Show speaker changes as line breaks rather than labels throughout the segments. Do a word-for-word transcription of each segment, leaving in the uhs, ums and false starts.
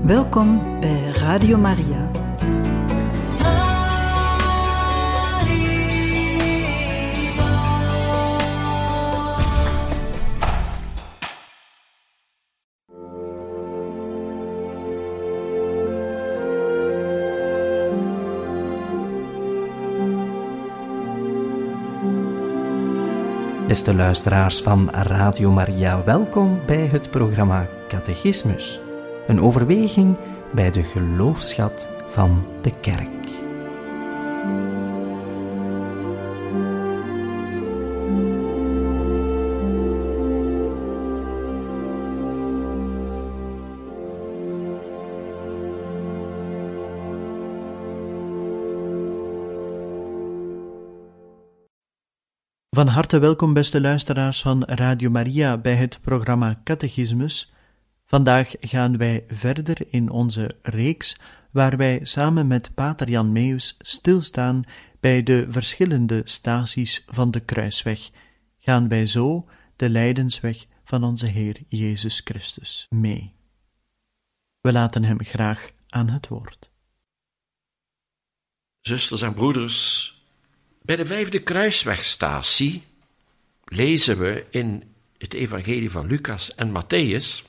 Welkom bij Radio Maria.
Beste luisteraars van Radio Maria, welkom bij het programma Catechismus. Een overweging bij de geloofsschat van de Kerk. Van harte welkom, beste luisteraars van Radio Maria, bij het programma Catechismus. Vandaag gaan wij verder in onze reeks, waar wij samen met Pater Jan Meus stilstaan bij de verschillende staties van de kruisweg. Gaan wij zo de lijdensweg van onze Heer Jezus Christus mee. We laten hem graag aan het woord.
Zusters en broeders, bij de vijfde kruiswegstatie lezen we in het evangelie van Lucas en Matthäus.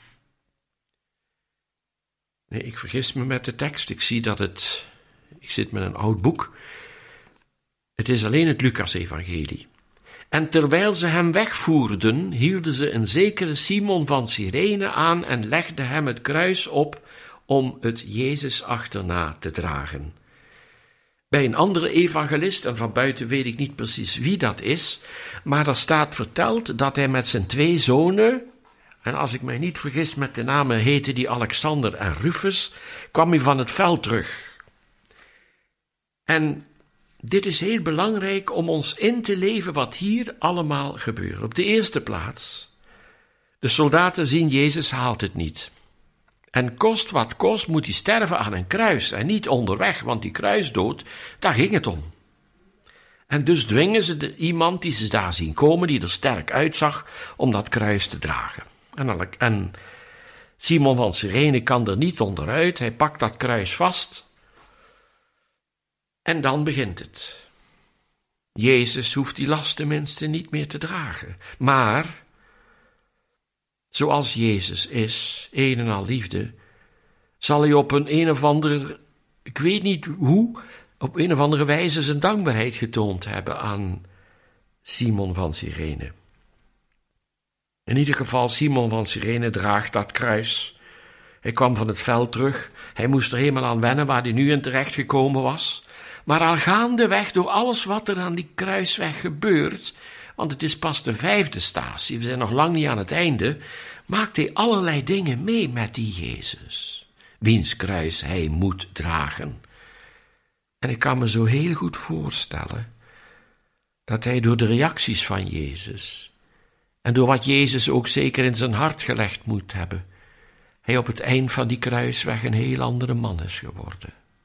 Nee, ik vergis me met de tekst. Ik zie dat het... Ik zit met een oud boek. Het is alleen het Lucas-evangelie. En terwijl ze hem wegvoerden, hielden ze een zekere Simon van Cyrene aan en legden hem het kruis op om het Jezus achterna te dragen. Bij een andere evangelist, en van buiten weet ik niet precies wie dat is, maar er staat verteld dat hij met zijn twee zonen, en als ik mij niet vergis met de namen heten die Alexander en Rufus, kwam hij van het veld terug. En dit is heel belangrijk om ons in te leven wat hier allemaal gebeurt. Op de eerste plaats, de soldaten zien Jezus haalt het niet. En kost wat kost moet hij sterven aan een kruis en niet onderweg, want die kruisdood, daar ging het om. En dus dwingen ze de, iemand die ze daar zien komen, die er sterk uitzag, om dat kruis te dragen. En, en Simon van Cyrene kan er niet onderuit, hij pakt dat kruis vast. En dan begint het. Jezus hoeft die last tenminste niet meer te dragen, maar zoals Jezus is, een en al liefde, zal hij op een een of andere, ik weet niet hoe, op een of andere wijze zijn dankbaarheid getoond hebben aan Simon van Cyrene. In ieder geval, Simon van Cyrene draagt dat kruis. Hij kwam van het veld terug, hij moest er helemaal aan wennen waar hij nu in terecht gekomen was. Maar al gaandeweg door alles wat er aan die kruisweg gebeurt, want het is pas de vijfde statie, we zijn nog lang niet aan het einde, maakt hij allerlei dingen mee met die Jezus, wiens kruis hij moet dragen. En ik kan me zo heel goed voorstellen dat hij door de reacties van Jezus en door wat Jezus ook zeker in zijn hart gelegd moet hebben, hij op het eind van die kruisweg een heel andere man is geworden.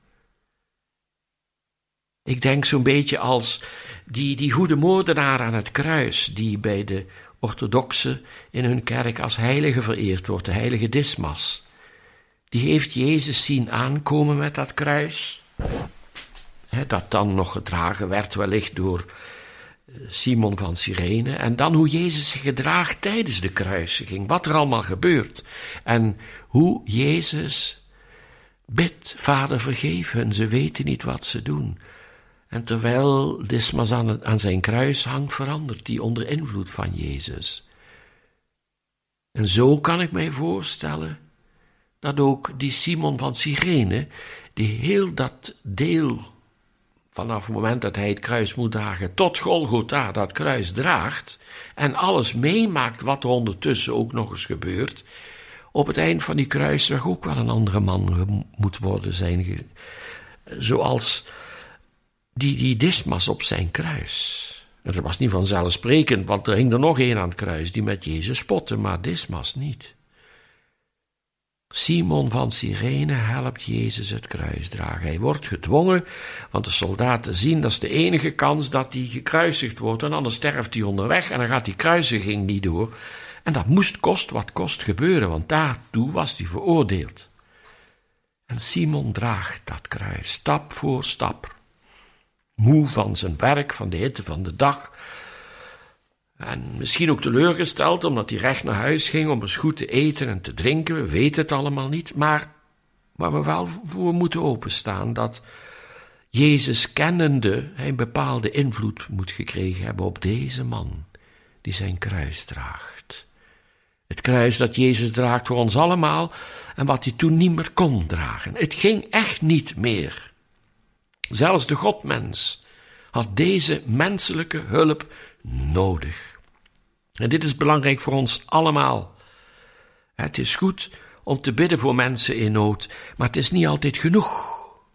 Ik denk zo'n beetje als die, die goede moordenaar aan het kruis, die bij de orthodoxen in hun kerk als heilige vereerd wordt, de heilige Dismas. Die heeft Jezus zien aankomen met dat kruis, hè, dat dan nog gedragen werd wellicht door Simon van Cyrene, en dan hoe Jezus zich gedraagt tijdens de kruisiging, wat er allemaal gebeurt, en hoe Jezus bidt, Vader vergeef hen, ze weten niet wat ze doen. En terwijl Dismas aan, aan zijn kruis hangt, verandert hij onder invloed van Jezus. En zo kan ik mij voorstellen dat ook die Simon van Cyrene, die heel dat deel, vanaf het moment dat hij het kruis moet dragen, tot Golgotha dat kruis draagt, en alles meemaakt wat er ondertussen ook nog eens gebeurt, op het eind van die kruisweg ook wel een andere man moet worden zijn, zoals Die, die Dismas op zijn kruis. En dat was niet vanzelfsprekend, want er hing er nog één aan het kruis die met Jezus spotte, maar Dismas niet. Simon van Cyrene helpt Jezus het kruis dragen. Hij wordt gedwongen, want de soldaten zien dat is de enige kans dat hij gekruisigd wordt, en anders sterft hij onderweg en dan gaat die kruisiging niet door. En dat moest kost wat kost gebeuren, want daartoe was hij veroordeeld. En Simon draagt dat kruis, stap voor stap. Moe van zijn werk, van de hitte van de dag. En misschien ook teleurgesteld, omdat hij recht naar huis ging om eens goed te eten en te drinken. We weten het allemaal niet, maar waar we wel voor moeten openstaan, dat Jezus kennende, hij een bepaalde invloed moet gekregen hebben op deze man, die zijn kruis draagt. Het kruis dat Jezus draagt voor ons allemaal en wat hij toen niet meer kon dragen. Het ging echt niet meer. Zelfs de Godmens had deze menselijke hulp nodig. En dit is belangrijk voor ons allemaal. Het is goed om te bidden voor mensen in nood, maar het is niet altijd genoeg.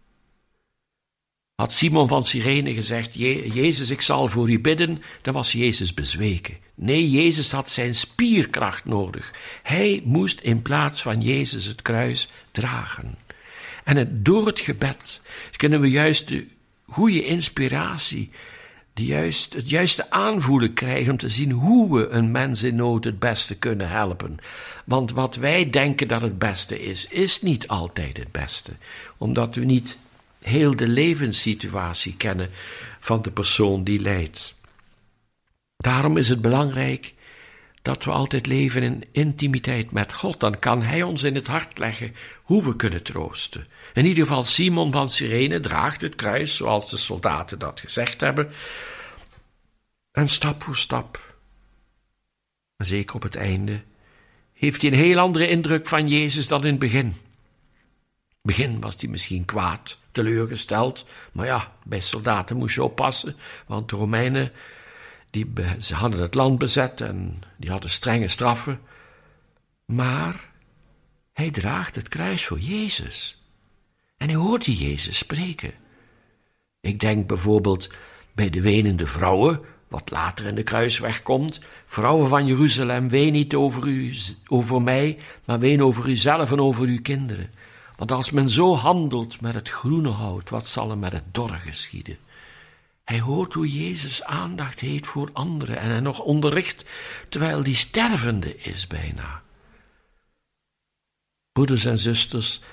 Had Simon van Cyrene gezegd, Jezus, ik zal voor u bidden, dan was Jezus bezweken. Nee, Jezus had zijn spierkracht nodig. Hij moest in plaats van Jezus het kruis dragen. En het, door het gebed kunnen we juist de goede inspiratie, de juist, het juiste aanvoelen krijgen om te zien hoe we een mens in nood het beste kunnen helpen. Want wat wij denken dat het beste is, is niet altijd het beste. Omdat we niet heel de levenssituatie kennen van de persoon die lijdt. Daarom is het belangrijk dat we altijd leven in intimiteit met God. Dan kan Hij ons in het hart leggen hoe we kunnen troosten. In ieder geval Simon van Cyrene draagt het kruis, zoals de soldaten dat gezegd hebben. En stap voor stap, en zeker op het einde, heeft hij een heel andere indruk van Jezus dan in het begin. In het begin was hij misschien kwaad, teleurgesteld, maar ja, bij soldaten moest je oppassen, want de Romeinen, die, ze hadden het land bezet en die hadden strenge straffen. Maar hij draagt het kruis voor Jezus. En hij hoort die Jezus spreken. Ik denk bijvoorbeeld bij de wenende vrouwen, wat later in de kruisweg komt. Vrouwen van Jeruzalem, ween niet over u, over mij, maar ween over uzelf en over uw kinderen. Want als men zo handelt met het groene hout, wat zal er met het dorre geschieden? Hij hoort hoe Jezus aandacht heeft voor anderen en hen nog onderricht, terwijl die stervende is bijna. Broeders en zusters,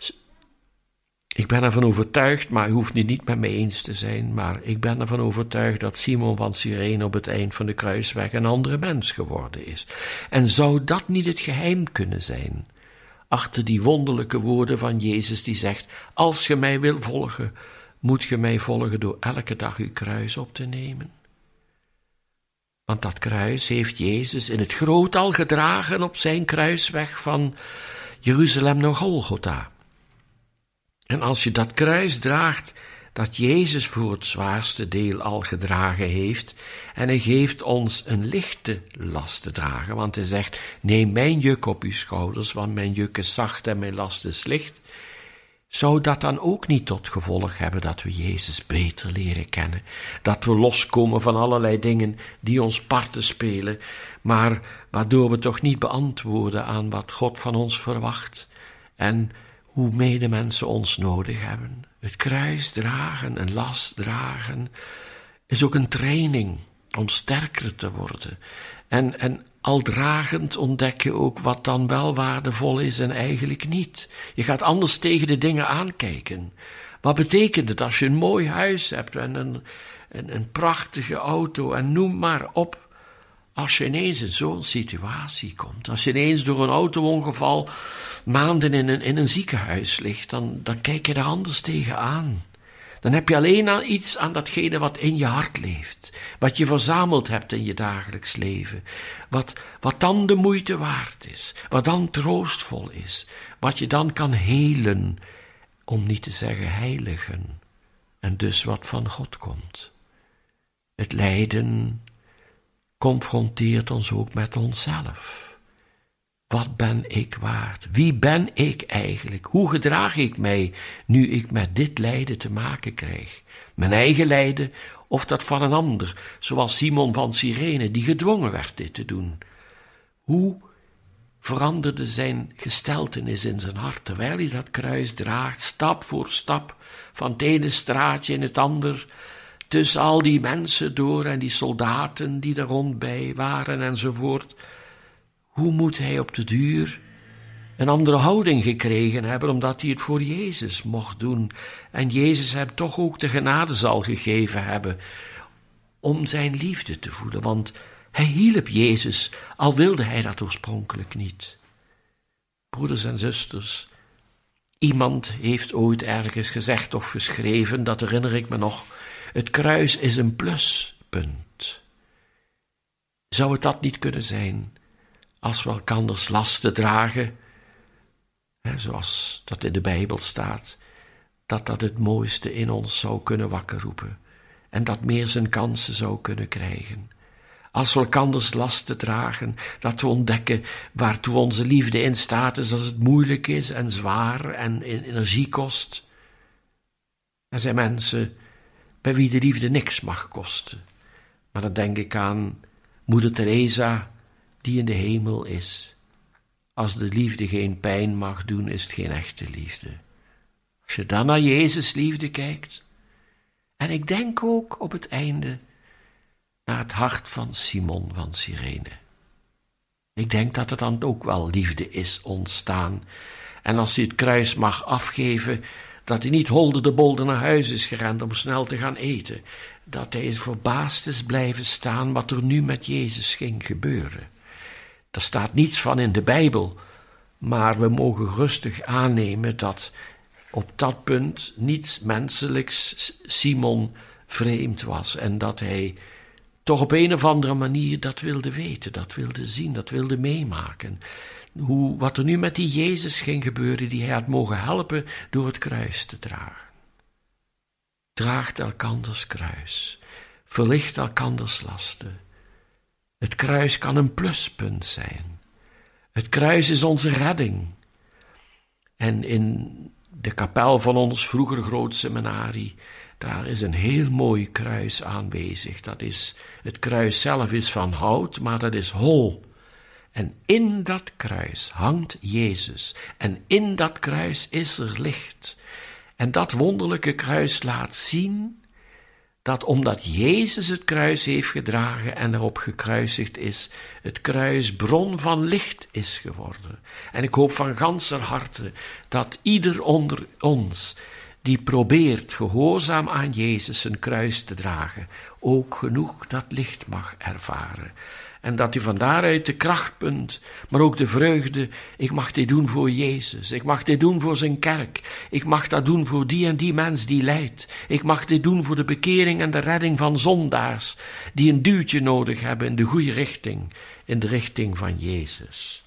ik ben ervan overtuigd, maar u hoeft het niet met mij eens te zijn, maar ik ben ervan overtuigd dat Simon van Cyrene op het eind van de kruisweg een andere mens geworden is. En zou dat niet het geheim kunnen zijn, achter die wonderlijke woorden van Jezus die zegt, als je mij wil volgen, moet je mij volgen door elke dag uw kruis op te nemen. Want dat kruis heeft Jezus in het groot al gedragen op zijn kruisweg van Jeruzalem naar Golgotha. En als je dat kruis draagt, dat Jezus voor het zwaarste deel al gedragen heeft, en hij geeft ons een lichte last te dragen, want hij zegt, neem mijn juk op uw schouders, want mijn juk is zacht en mijn last is licht, zou dat dan ook niet tot gevolg hebben dat we Jezus beter leren kennen, dat we loskomen van allerlei dingen die ons parten spelen, maar waardoor we toch niet beantwoorden aan wat God van ons verwacht en hoe medemensen ons nodig hebben. Het kruis dragen, een last dragen, is ook een training om sterker te worden. En, en al dragend ontdek je ook wat dan wel waardevol is en eigenlijk niet. Je gaat anders tegen de dingen aankijken. Wat betekent het als je een mooi huis hebt en een, een, een prachtige auto en noem maar op. Als je ineens in zo'n situatie komt, als je ineens door een auto-ongeval maanden in een, in een ziekenhuis ligt, dan, dan kijk je er anders tegenaan. Dan heb je alleen aan iets aan datgene wat in je hart leeft, wat je verzameld hebt in je dagelijks leven, wat, wat dan de moeite waard is, wat dan troostvol is, wat je dan kan helen, om niet te zeggen heiligen, en dus wat van God komt. Het lijden confronteert ons ook met onszelf. Wat ben ik waard? Wie ben ik eigenlijk? Hoe gedraag ik mij nu ik met dit lijden te maken krijg? Mijn eigen lijden of dat van een ander, zoals Simon van Cyrene, die gedwongen werd dit te doen. Hoe veranderde zijn gesteltenis in zijn hart, terwijl hij dat kruis draagt, stap voor stap, van het ene straatje in het ander, tussen al die mensen door en die soldaten die er rond bij waren enzovoort. Hoe moet hij op de duur een andere houding gekregen hebben, omdat hij het voor Jezus mocht doen. En Jezus hem toch ook de genade zal gegeven hebben om zijn liefde te voelen. Want hij hielp Jezus, al wilde hij dat oorspronkelijk niet. Broeders en zusters, iemand heeft ooit ergens gezegd of geschreven, dat herinner ik me nog, het kruis is een pluspunt. Zou het dat niet kunnen zijn, als we elkanders lasten dragen, hè, zoals dat in de Bijbel staat, dat dat het mooiste in ons zou kunnen wakker roepen en dat meer zijn kansen zou kunnen krijgen. Als we elkanders lasten dragen, dat we ontdekken waartoe onze liefde in staat is, als het moeilijk is en zwaar en energie kost. Er zijn mensen bij wie de liefde niks mag kosten. Maar dan denk ik aan moeder Teresa, die in de hemel is. Als de liefde geen pijn mag doen, is het geen echte liefde. Als je dan naar Jezus' liefde kijkt, en ik denk ook op het einde naar het hart van Simon van Cyrene. Ik denk dat er dan ook wel liefde is ontstaan. En als hij het kruis mag afgeven, dat hij niet holder de bolder naar huis is gerend om snel te gaan eten. Dat hij verbaasd is blijven staan wat er nu met Jezus ging gebeuren. Daar staat niets van in de Bijbel, maar we mogen rustig aannemen dat op dat punt niets menselijks Simon vreemd was en dat hij toch op een of andere manier dat wilde weten, dat wilde zien, dat wilde meemaken. Hoe, wat er nu met die Jezus ging gebeuren, die hij had mogen helpen door het kruis te dragen. Draagt elkanders kruis, verlicht elkanders lasten. Het kruis kan een pluspunt zijn. Het kruis is onze redding. En in de kapel van ons vroeger groot seminarie, daar is een heel mooi kruis aanwezig. Dat is, het kruis zelf is van hout, maar dat is hol. En in dat kruis hangt Jezus. En in dat kruis is er licht. En dat wonderlijke kruis laat zien dat omdat Jezus het kruis heeft gedragen en erop gekruisigd is, het kruis bron van licht is geworden. En ik hoop van ganser harte dat ieder onder ons die probeert gehoorzaam aan Jezus zijn kruis te dragen, ook genoeg dat licht mag ervaren. En dat u van daaruit de krachtpunt, maar ook de vreugde, ik mag dit doen voor Jezus, ik mag dit doen voor zijn kerk, ik mag dat doen voor die en die mens die lijdt, ik mag dit doen voor de bekering en de redding van zondaars, die een duwtje nodig hebben in de goede richting, in de richting van Jezus.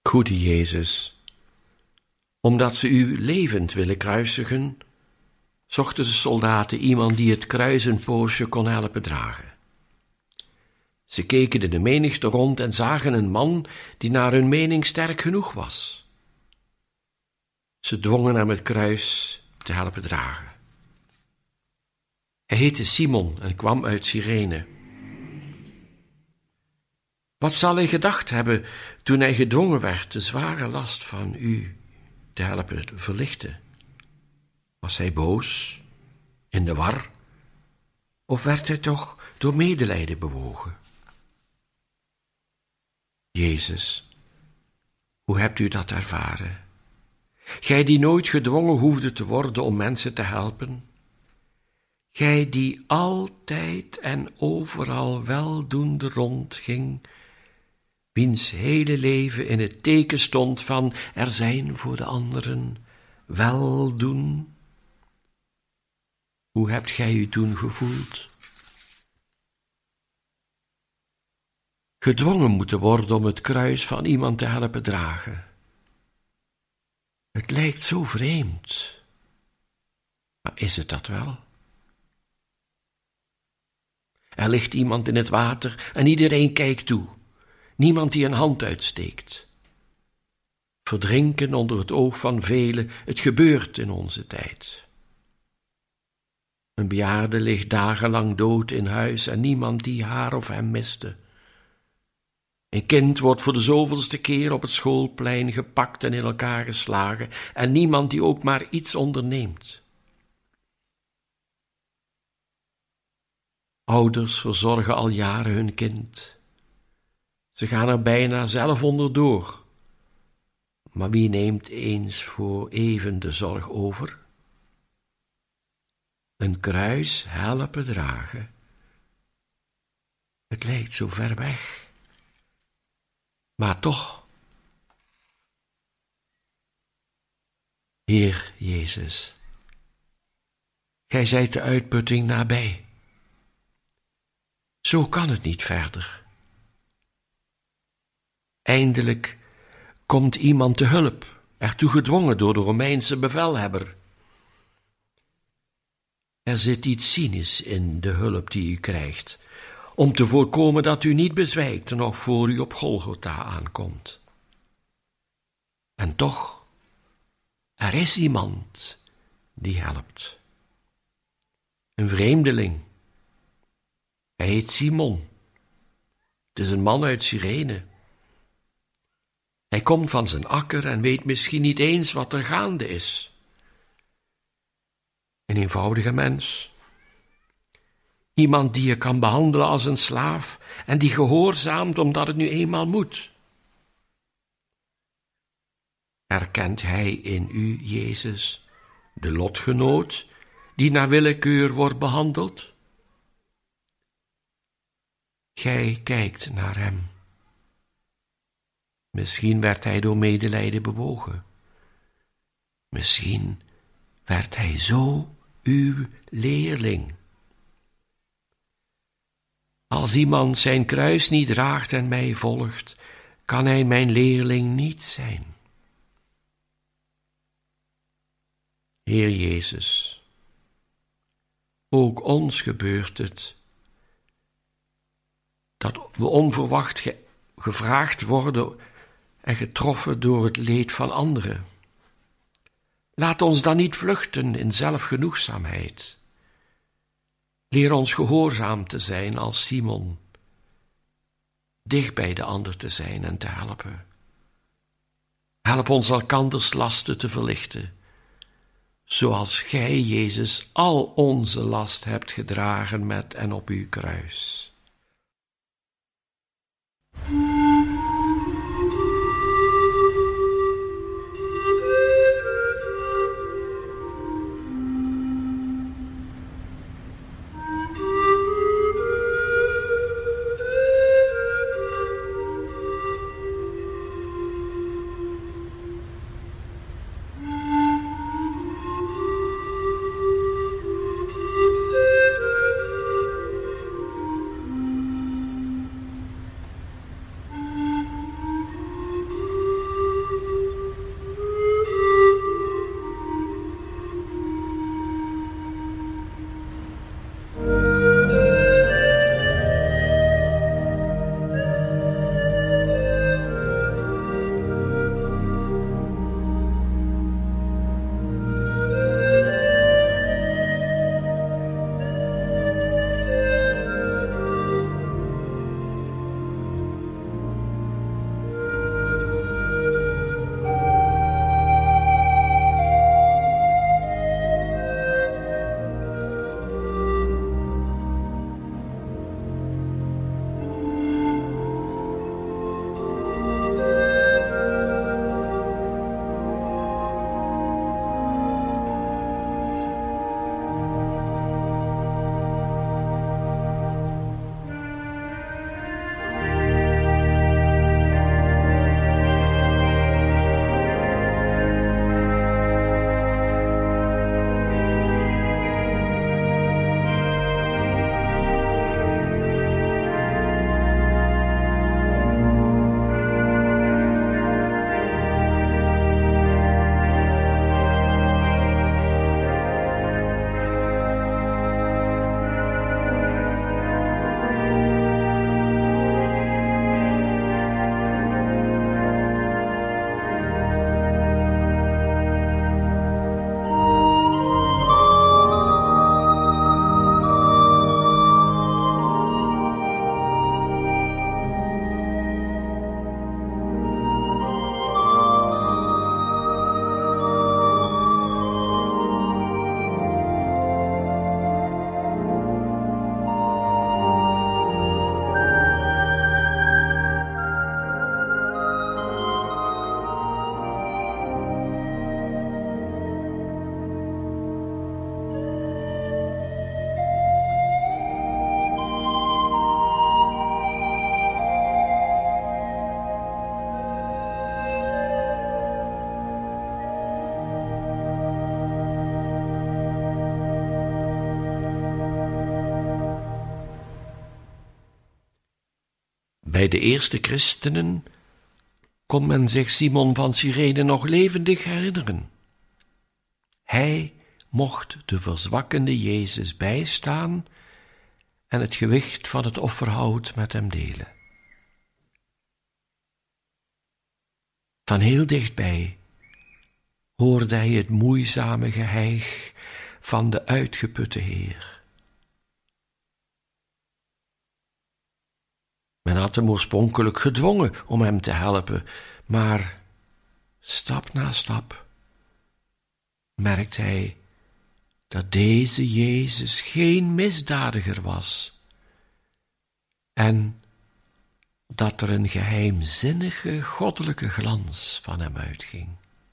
Goede Jezus, omdat ze u levend willen kruisigen, zochten de soldaten iemand die het kruis een poosje kon helpen dragen. Ze keken in de menigte rond en zagen een man die naar hun mening sterk genoeg was. Ze dwongen hem het kruis te helpen dragen. Hij heette Simon en kwam uit Cyrene. Wat zal hij gedacht hebben toen hij gedwongen werd de zware last van u te helpen verlichten? Was hij boos, in de war, of werd hij toch door medelijden bewogen? Jezus, hoe hebt u dat ervaren? Gij die nooit gedwongen hoefde te worden om mensen te helpen? Gij die altijd en overal weldoende rondging, wiens hele leven in het teken stond van er zijn voor de anderen weldoen. Hoe hebt gij u toen gevoeld? Gedwongen moeten worden om het kruis van iemand te helpen dragen. Het lijkt zo vreemd. Maar is het dat wel? Er ligt iemand in het water en iedereen kijkt toe. Niemand die een hand uitsteekt. Verdrinken onder het oog van velen, het gebeurt in onze tijd. Een bejaarde ligt dagenlang dood in huis en niemand die haar of hem miste. Een kind wordt voor de zoveelste keer op het schoolplein gepakt en in elkaar geslagen en niemand die ook maar iets onderneemt. Ouders verzorgen al jaren hun kind. Ze gaan er bijna zelf onderdoor. Maar wie neemt eens voor even de zorg over? Een kruis helpen dragen. Het lijkt zo ver weg. Maar toch. Heer Jezus, gij zijt de uitputting nabij. Zo kan het niet verder. Eindelijk komt iemand te hulp, ertoe gedwongen door de Romeinse bevelhebber. Er zit iets cynisch in de hulp die u krijgt, om te voorkomen dat u niet bezwijkt nog voor u op Golgotha aankomt. En toch, er is iemand die helpt. Een vreemdeling. Hij heet Simon. Het is een man uit Cyrene. Hij komt van zijn akker en weet misschien niet eens wat er gaande is. Een eenvoudige mens. Iemand die je kan behandelen als een slaaf en die gehoorzaamt omdat het nu eenmaal moet. Herkent hij in u, Jezus, de lotgenoot die naar willekeur wordt behandeld? Gij kijkt naar hem. Misschien werd hij door medelijden bewogen. Misschien werd hij zo uw leerling. Als iemand zijn kruis niet draagt en mij volgt, kan hij mijn leerling niet zijn. Heer Jezus, ook ons gebeurt het dat we onverwacht ge- gevraagd worden en getroffen door het leed van anderen. Laat ons dan niet vluchten in zelfgenoegzaamheid. Leer ons gehoorzaam te zijn als Simon, dicht bij de ander te zijn en te helpen. Help ons elkanders lasten te verlichten, zoals gij, Jezus, al onze last hebt gedragen met en op uw kruis. Bij de eerste christenen kon men zich Simon van Cyrene nog levendig herinneren. Hij mocht de verzwakkende Jezus bijstaan en het gewicht van het offerhout met hem delen. Van heel dichtbij hoorde hij het moeizame geheig van de uitgeputte Heer. Men had hem oorspronkelijk gedwongen om hem te helpen, maar stap na stap merkt hij dat deze Jezus geen misdadiger was en dat er een geheimzinnige goddelijke glans van hem uitging.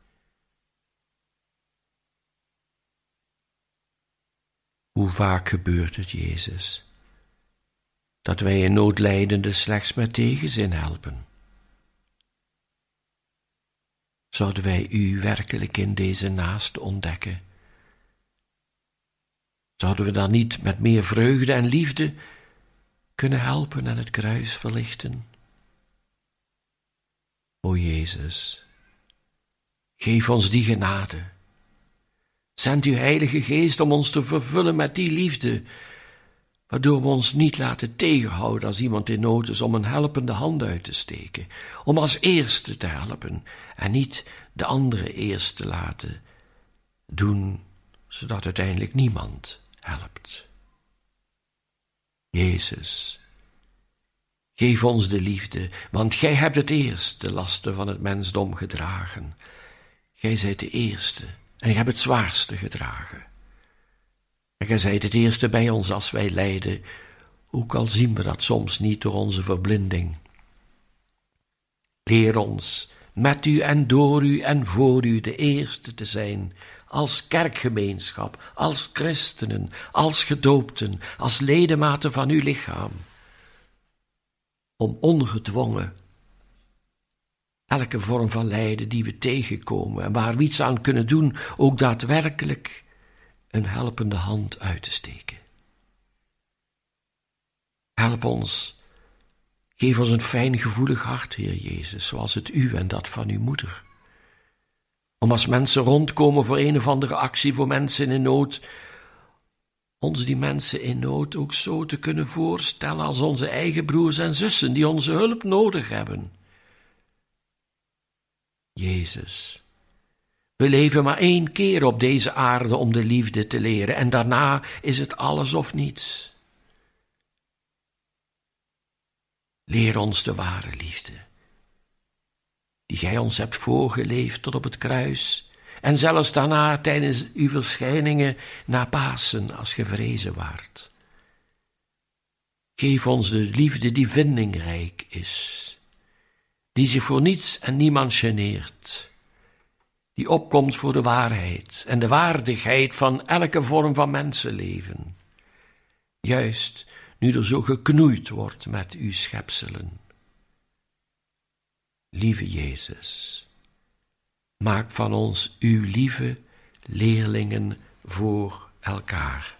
Hoe vaak gebeurt het, Jezus, dat wij een noodlijdende slechts met tegenzin helpen? Zouden wij u werkelijk in deze naaste ontdekken? Zouden we dan niet met meer vreugde en liefde kunnen helpen en het kruis verlichten? O Jezus, geef ons die genade. Zend uw Heilige Geest om ons te vervullen met die liefde, waardoor we ons niet laten tegenhouden als iemand in nood is om een helpende hand uit te steken, om als eerste te helpen en niet de andere eerst te laten doen, zodat uiteindelijk niemand helpt. Jezus, geef ons de liefde, want gij hebt het eerst de lasten van het mensdom gedragen. Gij zijt de eerste en gij hebt het zwaarste gedragen. En gij zijt het eerste bij ons als wij lijden, ook al zien we dat soms niet door onze verblinding. Leer ons met u en door u en voor u de eerste te zijn, als kerkgemeenschap, als christenen, als gedoopten, als ledematen van uw lichaam, om ongedwongen elke vorm van lijden die we tegenkomen en waar we iets aan kunnen doen, ook daadwerkelijk een helpende hand uit te steken. Help ons, geef ons een fijn gevoelig hart, Heer Jezus, zoals het uw en dat van uw moeder. Om als mensen rondkomen voor een of andere actie voor mensen in nood, ons die mensen in nood ook zo te kunnen voorstellen als onze eigen broers en zussen die onze hulp nodig hebben. Jezus, we leven maar één keer op deze aarde om de liefde te leren en daarna is het alles of niets. Leer ons de ware liefde, die gij ons hebt voorgeleefd tot op het kruis en zelfs daarna tijdens uw verschijningen na Pasen als ge verrezen waart. Geef ons de liefde die vindingrijk is, die zich voor niets en niemand geneert, die opkomt voor de waarheid en de waardigheid van elke vorm van mensenleven, juist nu er zo geknoeid wordt met uw schepselen. Lieve Jezus, maak van ons uw lieve leerlingen voor elkaar.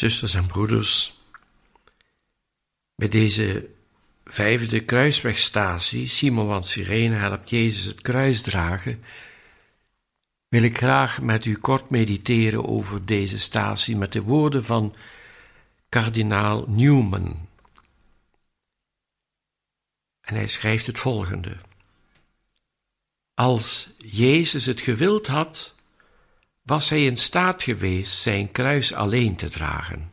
Zusters en broeders, bij deze vijfde kruiswegstatie, Simon van Cyrene helpt Jezus het kruis dragen, wil ik graag met u kort mediteren over deze statie met de woorden van kardinaal Newman. En hij schrijft het volgende: als Jezus het gewild had, was hij in staat geweest zijn kruis alleen te dragen.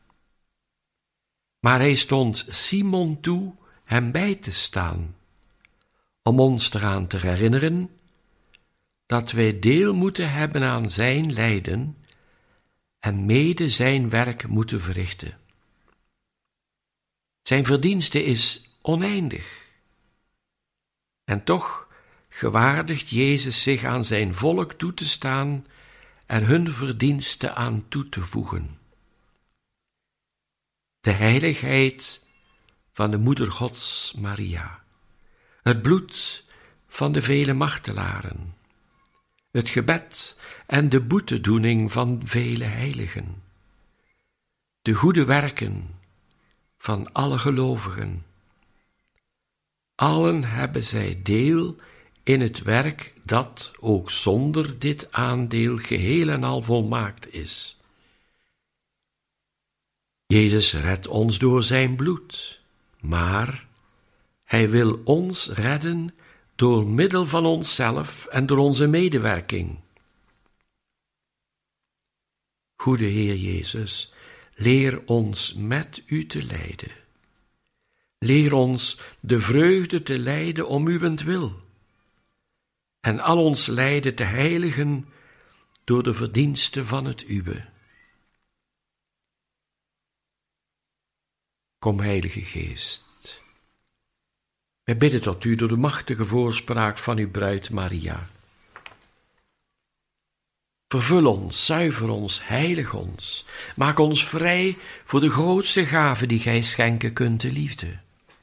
Maar hij stond Simon toe hem bij te staan, om ons eraan te herinneren dat wij deel moeten hebben aan zijn lijden en mede zijn werk moeten verrichten. Zijn verdienste is oneindig. En toch gewaardigt Jezus zich aan zijn volk toe te staan en hun verdienste aan toe te voegen. De heiligheid van de Moeder Gods Maria, het bloed van de vele martelaren, het gebed en de boetedoening van vele heiligen, de goede werken van alle gelovigen. Allen hebben zij deel in het werk dat ook zonder dit aandeel geheel en al volmaakt is. Jezus redt ons door zijn bloed, maar hij wil ons redden door middel van onszelf en door onze medewerking. Goede Heer Jezus, leer ons met u te lijden. Leer ons de vreugde te lijden om uwentwil en al ons lijden te heiligen door de verdienste van het uwe. Kom, Heilige Geest, wij bidden tot u door de machtige voorspraak van uw bruid Maria. Vervul ons, zuiver ons, heilig ons, maak ons vrij voor de grootste gave die gij schenken kunt, de liefde.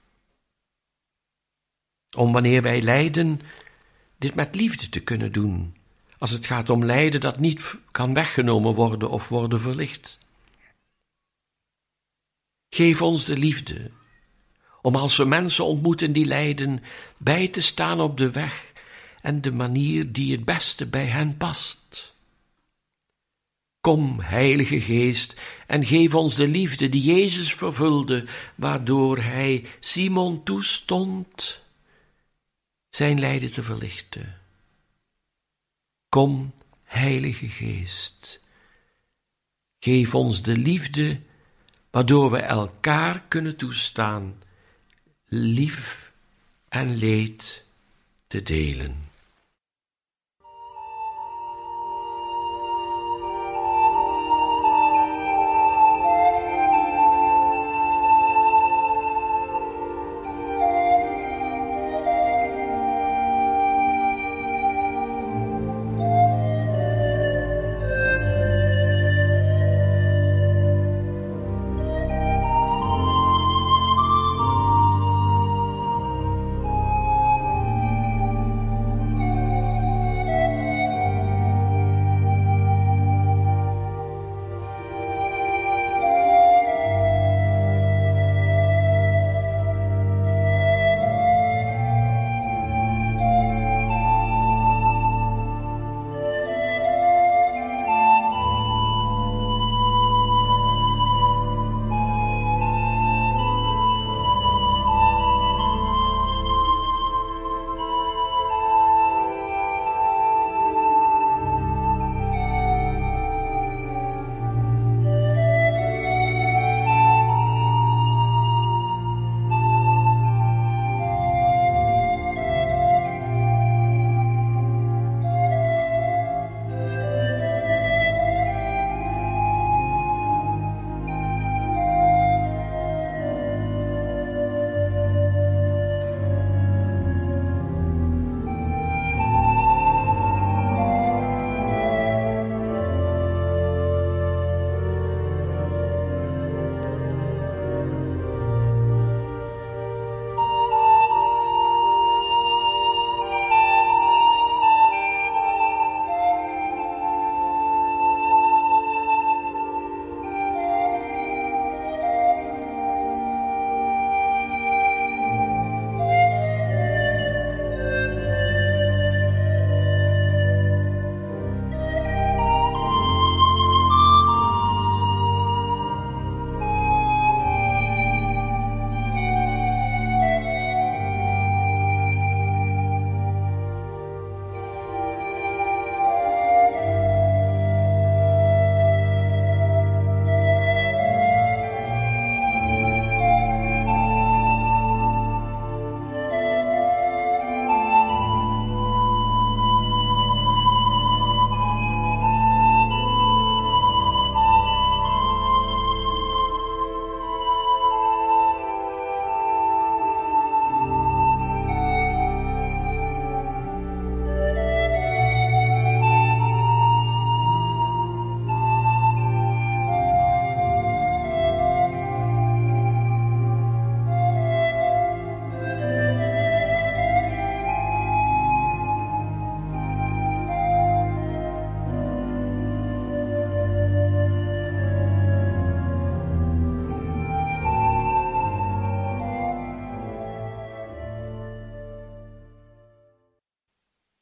Om wanneer wij lijden, dit met liefde te kunnen doen, als het gaat om lijden dat niet kan weggenomen worden of worden verlicht. Geef ons de liefde, om als we mensen ontmoeten die lijden, bij te staan op de weg en de manier die het beste bij hen past. Kom, Heilige Geest, en geef ons de liefde die Jezus vervulde, waardoor hij Simon toestond zijn lijden te verlichten. Kom, Heilige Geest, geef ons de liefde waardoor we elkaar kunnen toestaan lief en leed te delen.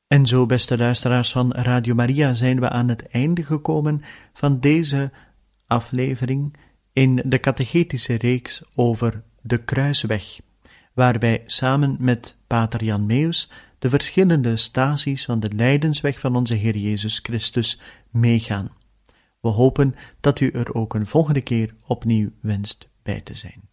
En zo, beste luisteraars van Radio Maria, zijn we aan het einde gekomen van deze aflevering in de catechetische reeks over de Kruisweg, waar wij samen met pater Jan Meus de verschillende stasies van de lijdensweg van onze Heer Jezus Christus meegaan. We hopen dat u er ook een volgende keer opnieuw wenst bij te zijn.